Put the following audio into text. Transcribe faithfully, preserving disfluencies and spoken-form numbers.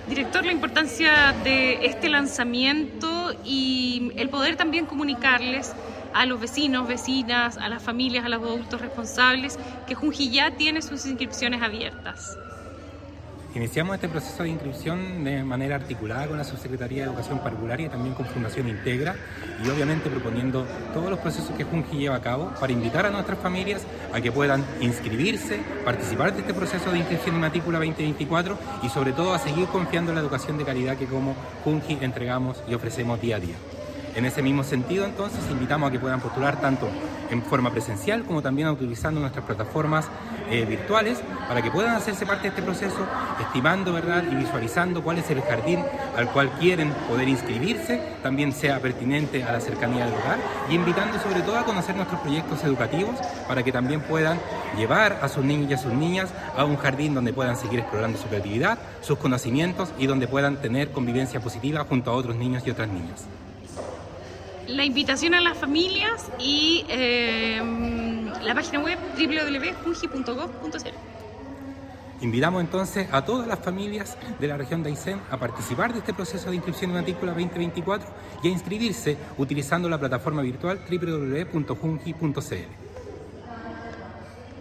Director, la importancia de este lanzamiento y el poder también comunicarles a los vecinos, vecinas, a las familias, a los adultos responsables que Junji ya tiene sus inscripciones abiertas. Iniciamos este proceso de inscripción de manera articulada con la Subsecretaría de Educación Parvularia y también con Fundación Integra, y obviamente proponiendo todos los procesos que Junji lleva a cabo para invitar a nuestras familias a que puedan inscribirse, participar de este proceso de inscripción en matrícula veinte veinticuatro y sobre todo a seguir confiando en la educación de calidad que como Junji entregamos y ofrecemos día a día. En ese mismo sentido, entonces, invitamos a que puedan postular tanto en forma presencial como también utilizando nuestras plataformas eh, virtuales para que puedan hacerse parte de este proceso, estimando, ¿verdad?, y visualizando cuál es el jardín al cual quieren poder inscribirse, también sea pertinente a la cercanía del hogar, y invitando sobre todo a conocer nuestros proyectos educativos para que también puedan llevar a sus niños y a sus niñas a un jardín donde puedan seguir explorando su creatividad, sus conocimientos y donde puedan tener convivencia positiva junto a otros niños y otras niñas. La invitación a las familias y eh, la página web doble u doble u doble u punto junji punto gob punto c l. Invitamos entonces a todas las familias de la región de Aysén a participar de este proceso de inscripción en matrícula veinte veinticuatro y a inscribirse utilizando la plataforma virtual doble u doble u doble u punto junji punto c l.